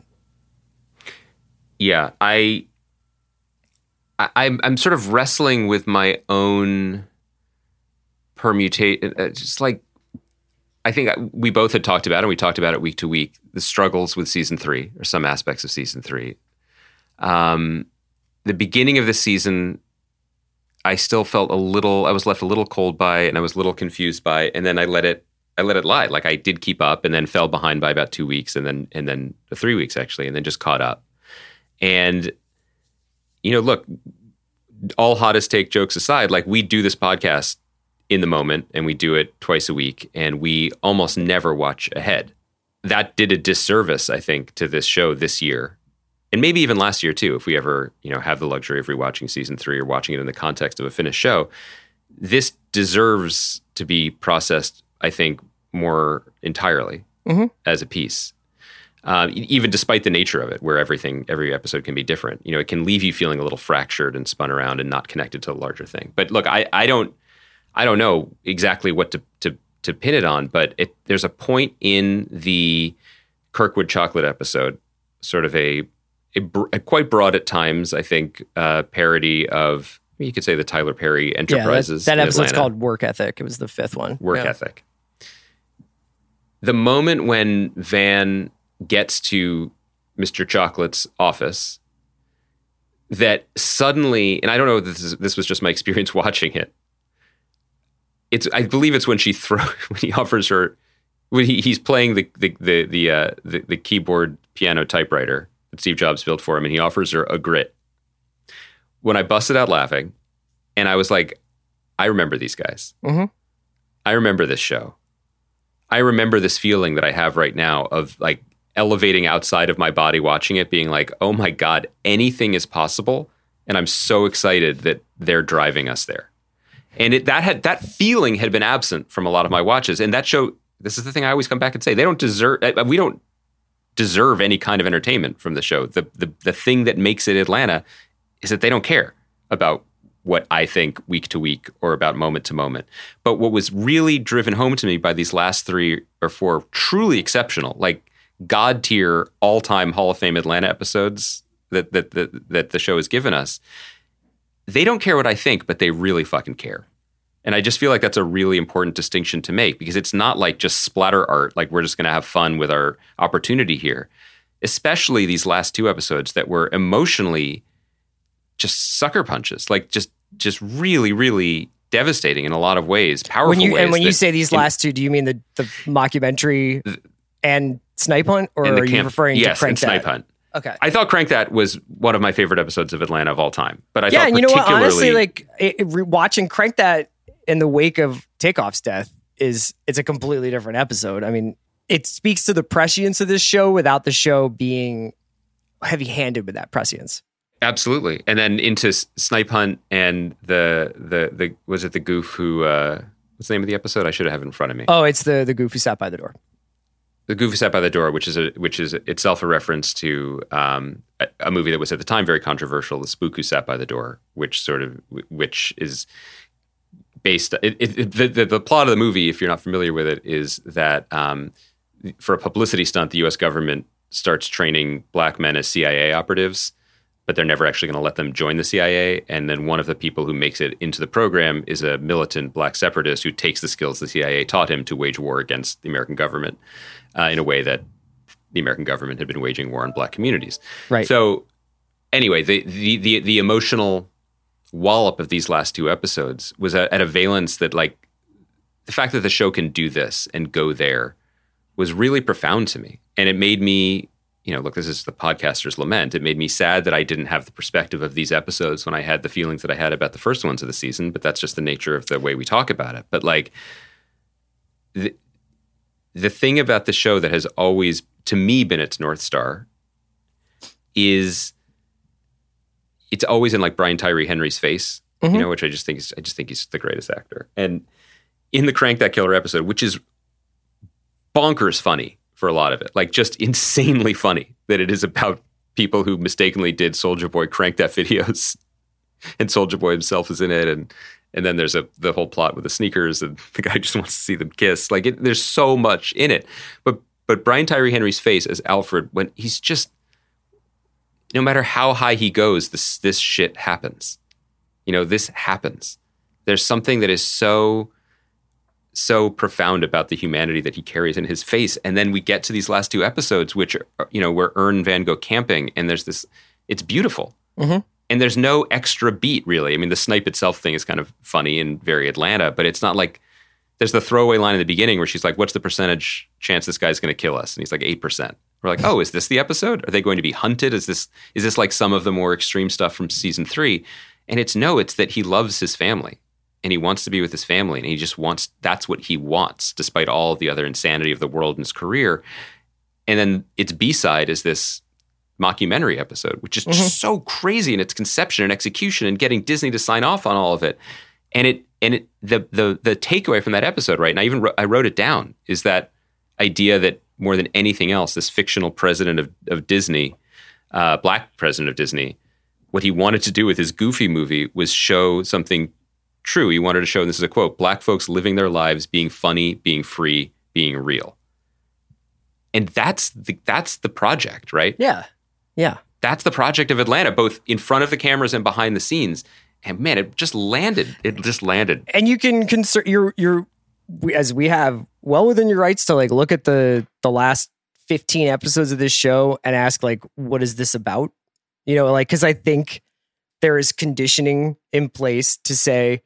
Yeah, I, I I'm I'm sort of wrestling with my own permutation. Just like, I think we both had talked about it, and we talked about it week to week, the struggles with season three, or some aspects of season three. Um, the beginning of the season, I still felt a little, I was left a little cold by it, and I was a little confused by it, and then I let it, I let it lie. Like I did keep up, and then fell behind by about two weeks, and then, and then three weeks actually, and then just caught up. And, you know, look, all hottest take jokes aside, like we do this podcast in the moment, and we do it twice a week, and we almost never watch ahead. That did a disservice, I think, to this show this year. And maybe even last year too, if we ever, you know, have the luxury of rewatching season three or watching it in the context of a finished show. This deserves to be processed, I think, more entirely mm-hmm. as a piece. Um, even despite the nature of it, where everything, every episode can be different. You know, it can leave you feeling a little fractured and spun around and not connected to the larger thing. But look, I, I don't, I don't know exactly what to to, to pin it on, but it, there's a point in the Kirkwood Chocolate episode, sort of a, a, a quite broad at times, I think, uh, parody of, you could say, the Tyler Perry Enterprises. Yeah, that, that episode's Atlanta. called Work Ethic. It was the fifth one. Work yeah. Ethic. The moment when Van gets to Mister Chocolate's office, that suddenly, and I don't know if this is, this was just my experience watching it. It's, I believe it's when she throw when he offers her, when he, he's playing the the the the, uh, the the keyboard piano typewriter that Steve Jobs built for him, and he offers her a grit. When I busted out laughing, and I was like, I remember these guys. Mm-hmm. I remember this show. I remember this feeling that I have right now of like elevating outside of my body watching it, being like, oh my God, anything is possible. And I'm so excited that they're driving us there. And it, that had that feeling had been absent from a lot of my watches. And that show, this is the thing I always come back and say, they don't deserve, we don't deserve any kind of entertainment from the show. The, the, the thing that makes it Atlanta is that they don't care about what I think week to week or about moment to moment. But what was really driven home to me by these last three or four truly exceptional, like God tier, all time Hall of Fame Atlanta episodes that, that, that, that the show has given us, they don't care what I think, but they really fucking care. And I just feel like that's a really important distinction to make, because it's not like just splatter art, like we're just going to have fun with our opportunity here. Especially these last two episodes that were emotionally just sucker punches, like just just really, really devastating in a lot of ways, powerful when you, ways. And when you that, say these in, last two, do you mean the, the mockumentary the, and Snipe Hunt, or are camp, you referring yes, to Crank and Snipe That? Hunt? Okay. I thought Crank That was one of my favorite episodes of Atlanta of all time. But I yeah, thought and you know what? particularly, Honestly, like it, it, watching Crank That in the wake of Takeoff's death is it's a completely different episode. I mean, it speaks to the prescience of this show without the show being heavy-handed with that prescience. Absolutely. And then into Snipe Hunt and the the the was it the goof who uh, what's the name of the episode? I should have it in front of me. Oh, it's the the goof who sat by the door. The Goof Who Sat by the Door, which is a, which is itself a reference to um, a, a movie that was at the time very controversial, The Spook Who Sat by the Door, which sort of which is based. It, it, the, the the plot of the movie, if you're not familiar with it, is that um, for a publicity stunt, the U S government starts training black men as C I A operatives but they're never actually going to let them join the C I A. And then one of the people who makes it into the program is a militant black separatist who takes the skills the C I A taught him to wage war against the American government uh, in a way that the American government had been waging war on black communities. Right. So anyway, the the the, the emotional wallop of these last two episodes was at, at a valence that, like, the fact that the show can do this and go there was really profound to me. And it made me, you know, look, this is the podcaster's lament. It made me sad that I didn't have the perspective of these episodes when I had the feelings that I had about the first ones of the season, but that's just the nature of the way we talk about it. But, like, the, the thing about the show that has always, to me, been its North Star is it's always in, like, Brian Tyree Henry's face, mm-hmm. you know, which I just think is, I just think he's the greatest actor. And in the Crank That Killer episode, which is bonkers funny for a lot of it, like, just insanely funny that it is about people who mistakenly did Soulja Boy Crank That videos, and Soulja Boy himself is in it, and and then there's a the whole plot with the sneakers, and the guy just wants to see them kiss. Like, it, there's so much in it, but but Brian Tyree Henry's face as Alfred, when he's just, no matter how high he goes, this this shit happens. You know, this happens. There's something that is so, so profound about the humanity that he carries in his face. And then we get to these last two episodes, which are, you know, where Ern and Van go camping, and there's this, it's beautiful. Mm-hmm. And there's no extra beat, really. I mean, the snipe itself thing is kind of funny and very Atlanta, but it's not like, there's the throwaway line in the beginning where she's like, what's the percentage chance this guy's going to kill us? And he's like, eight percent. We're like, oh, is this the episode? Are they going to be hunted? Is this is this like some of the more extreme stuff from season three? And it's no, it's that he loves his family and he wants to be with his family, and he just wants, that's what he wants, despite all the other insanity of the world and his career. And then its B-side is this mockumentary episode, which is mm-hmm. just so crazy in its conception and execution and getting Disney to sign off on all of it. And it and it the the the takeaway from that episode, right? And I even wrote, I wrote it down, is that idea that more than anything else, this fictional president of, of Disney, uh, black president of Disney, what he wanted to do with his Goofy movie was show something true. He wanted to show, and this is a quote, black folks living their lives, being funny, being free, being real. And that's the, that's the project, right? Yeah. Yeah. That's the project of Atlanta, both in front of the cameras and behind the scenes. And man, it just landed. It just landed. And you can concern, you're, you're, as we have, well within your rights to, like, look at the the last fifteen episodes of this show and ask, like, what is this about? You know, like, because I think there is conditioning in place to say,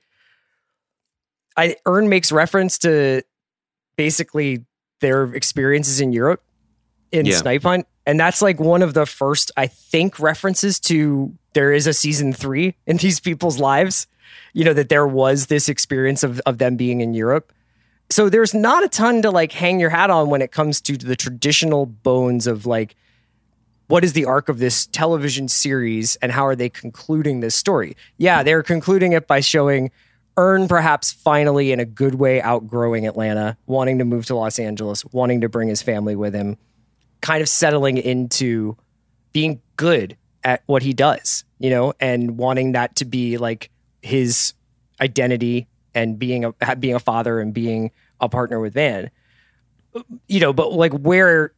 I Ern makes reference to basically their experiences in Europe in yeah. Snipe Hunt. And that's like one of the first, I think, references to there is a season three in these people's lives, you know, that there was this experience of, of them being in Europe. So there's not a ton to, like, hang your hat on when it comes to the traditional bones of, like, what is the arc of this television series and how are they concluding this story? Yeah, they're concluding it by showing Ern perhaps finally in a good way outgrowing Atlanta, wanting to move to Los Angeles, wanting to bring his family with him, kind of settling into being good at what he does, you know, and wanting that to be, like, his identity and being a being a father and being a partner with Van, you know. But, like, where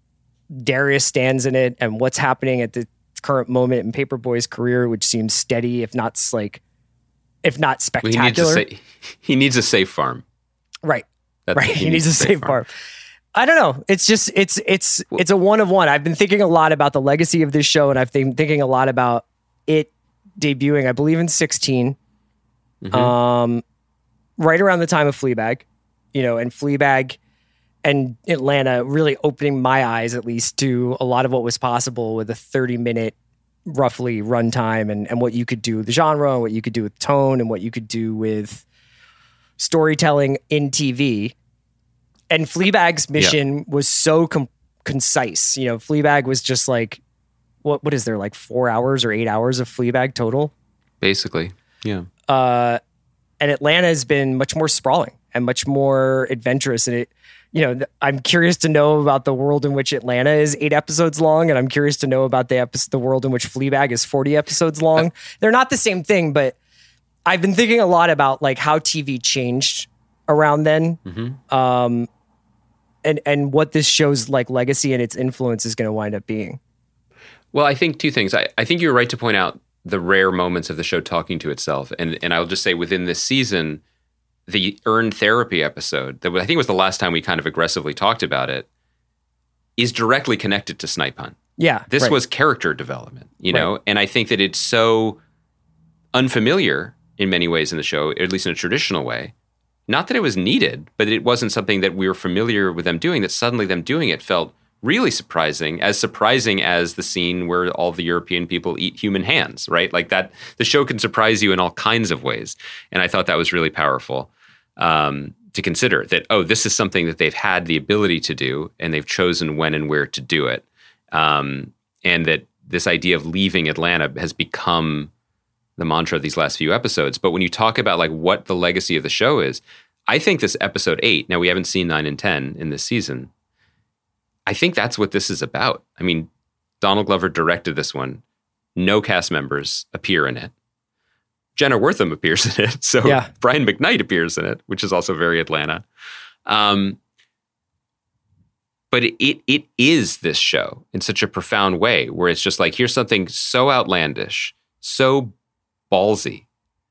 Darius stands in it and what's happening at the current moment in Paperboy's career, which seems steady, if not like, if not spectacular. Well, he, needs a sa- he needs a safe farm, right? That's right. He, he needs, needs a safe farm. farm. I don't know. It's just it's it's it's a one of one. I've been thinking a lot about the legacy of this show, and I've been thinking a lot about it debuting, I believe, in sixteen. Mm-hmm. Um. Right around the time of Fleabag, you know, and Fleabag and Atlanta really opening my eyes, at least, to a lot of what was possible with a thirty minute roughly runtime, and, and what you could do with the genre, and what you could do with tone, and what you could do with storytelling in T V. And Fleabag's mission yep. was so com- concise. You know, Fleabag was just like, what what is there, like four hours or eight hours of Fleabag total? Basically, yeah. Uh, And Atlanta has been much more sprawling and much more adventurous. And it, you know, I'm curious to know about the world in which Atlanta is eight episodes long, and I'm curious to know about the episode, the world in which Fleabag is forty episodes long. They're not the same thing, but I've been thinking a lot about, like, how T V changed around then, mm-hmm. um, and and what this show's, like, legacy and its influence is going to wind up being. Well, I think two things. I, I think you're right to point out the rare moments of the show talking to itself. And and I'll just say within this season, the Earned Therapy episode, that I think was the last time we kind of aggressively talked about it, is directly connected to Snipe Hunt. Yeah. This right. was character development, you know? Right. And I think that it's so unfamiliar in many ways in the show, at least in a traditional way. Not that it was needed, but it wasn't something that we were familiar with them doing, that suddenly them doing it felt really surprising, as surprising as the scene where all the European people eat human hands, right? Like that, the show can surprise you in all kinds of ways. And I thought that was really powerful um, to consider that, oh, this is something that they've had the ability to do, and they've chosen when and where to do it. Um, and that this idea of leaving Atlanta has become the mantra of these last few episodes. But when you talk about like what the legacy of the show is, I think this episode eight, now we haven't seen nine and ten in this season, I think that's what this is about. I mean, Donald Glover directed this one. No cast members appear in it. Jenna Wortham appears in it. So yeah. Brian McKnight appears in it, which is also very Atlanta. Um, but it, it it is this show in such a profound way, where it's just like, here's something so outlandish, so ballsy,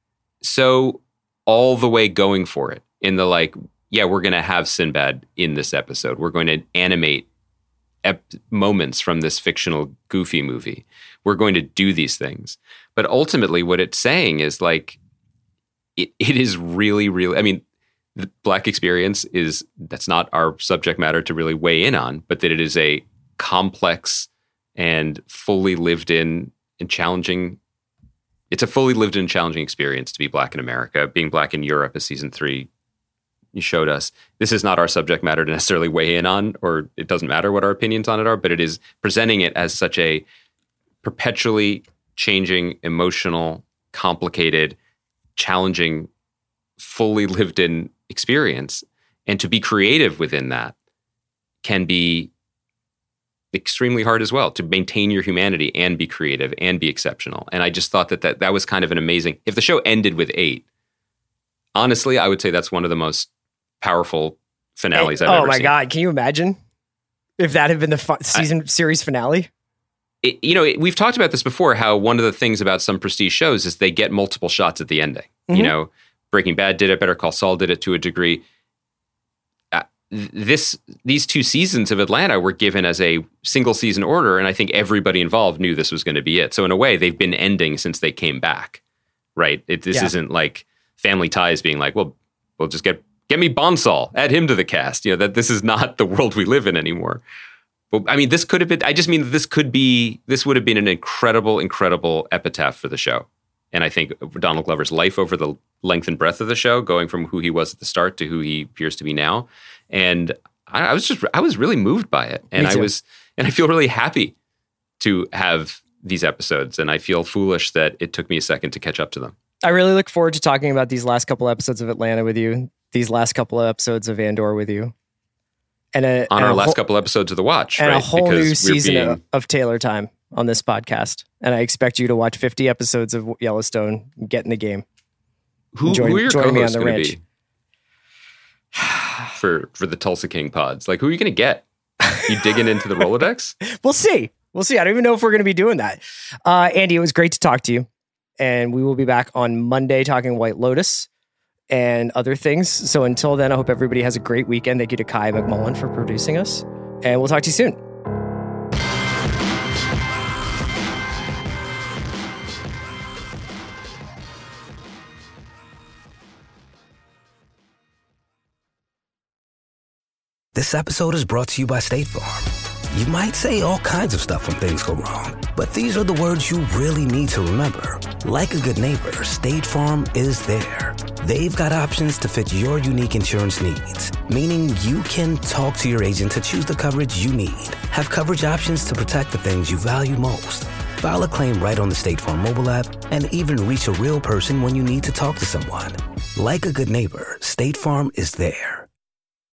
so all the way going for it in the like, yeah, we're going to have Sinbad in this episode. We're going to animate ep- moments from this fictional Goofy movie. We're going to do these things. But ultimately what it's saying is like, it, it is really, really, I mean, the Black experience is, that's not our subject matter to really weigh in on, but that it is a complex and fully lived in and challenging, it's a fully lived in challenging experience to be Black in America. Being Black in Europe, as season three you showed us. This is not our subject matter to necessarily weigh in on, or it doesn't matter what our opinions on it are, but it is presenting it as such a perpetually changing, emotional, complicated, challenging, fully lived in experience. And to be creative within that can be extremely hard as well, to maintain your humanity and be creative and be exceptional. And I just thought that that, that was kind of an amazing, if the show ended with eight, honestly, I would say that's one of the most powerful finales I've oh ever seen. Oh my God. Can you imagine if that had been the fu- season I, series finale? It, you know, it, we've talked about this before, how one of the things about some prestige shows is they get multiple shots at the ending. Mm-hmm. You know, Breaking Bad did it, Better Call Saul did it to a degree. Uh, this, these two seasons of Atlanta were given as a single season order, and I think everybody involved knew this was going to be it. So in a way, they've been ending since they came back, right? It, this yeah. isn't like Family Ties being like, well, we'll just get get me Bonsall, add him to the cast. You know, that this is not the world we live in anymore. But I mean, this could have been, I just mean this could be, this would have been an incredible, incredible epitaph for the show. And I think Donald Glover's life over the length and breadth of the show, going from who he was at the start to who he appears to be now. And I, I was just, I was really moved by it. And I was, and I feel really happy to have these episodes. And I feel foolish that it took me a second to catch up to them. I really look forward to talking about these last couple episodes of Atlanta with you, these last couple of episodes of Andor with you. And a, on and our last whole, couple episodes of The Watch, and right? a whole because new season being, of, of Taylor Time on this podcast. And I expect you to watch fifty episodes of Yellowstone, get in the game. Who, join, who are your join me on co-hosts the going ranch. to be for, for the Tulsa King pods? Like, who are you going to get? You digging into the Rolodex? We'll see. We'll see. I don't even know if we're going to be doing that. Uh, Andy, it was great to talk to you. And we will be back on Monday talking White Lotus and other things. So until then, I hope everybody has a great weekend. Thank you to Kai McMullen for producing us. And we'll talk to you soon. This episode is brought to you by State Farm. You might say all kinds of stuff when things go wrong, but these are the words you really need to remember. Like a good neighbor, State Farm is there. They've got options to fit your unique insurance needs, meaning you can talk to your agent to choose the coverage you need, have coverage options to protect the things you value most, file a claim right on the State Farm mobile app, and even reach a real person when you need to talk to someone. Like a good neighbor, State Farm is there.